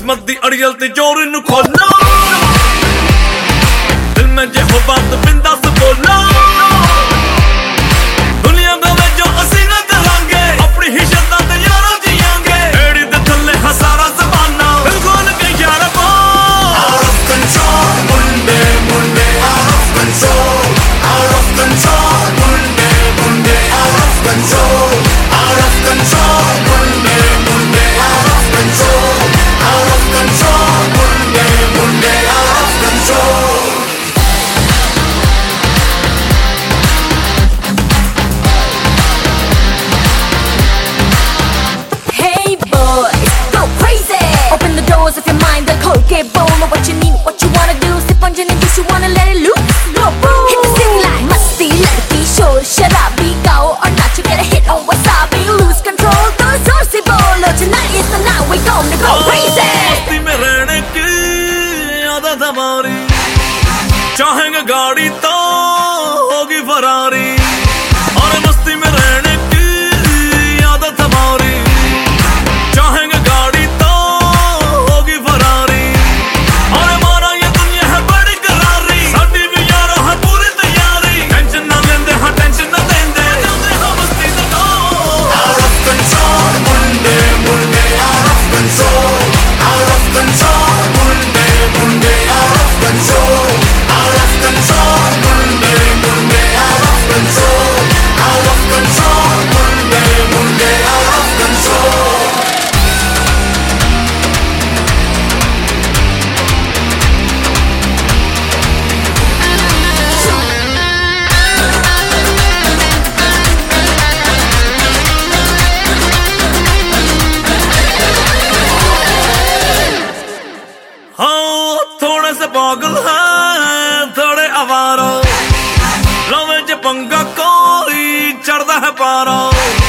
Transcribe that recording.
किस्मत दी अड़ियल ते जोर नू खोलो दिल में जे हो बात बिंदास बोलो दुनिया में जो असी न करांगे अपनी ही शर्तां ते यारा जियांगे एड़ी दे थल्ले हसारा ज़माना बिल्कुल के यार को out of control Munde Munde out of control Munde Munde out of control Munde Munde out of control Munde Munde out of control Hey boys, go crazy. Open the doors of your mind, the cold get bold. Know what you need, what you wanna do. Sip on gin and juice, you wanna let it loose. Go boom. Hit the city like musty, let it be sure. Sharabi, go or not, you get a hit on wasabi. Lose control, go saucy bolo. Tonight is the night we're gonna go crazy. मस्ती में रहने की आदत हमारी चाहेंगे गाड़ी तो होगी फरारी और मस्ती में रहने की आदत हमारी चाहेंगे गाड़ी तो होगी फरारी और हमारा ये दुनिया है बड़ी करारी साडी भी यार है पूरी तैयारी टेंशन ना लेंदे हाँ टेंशन ना देंदे जाते हम मस्ती से तो out of control Munde Munde out of control Munde Munde out of control Munde Munde out of control Munde Munde out of control हाँ थोड़े से पागल हैं थोड़े आवारा लवे च पंगा कोई चढ़दा है पारा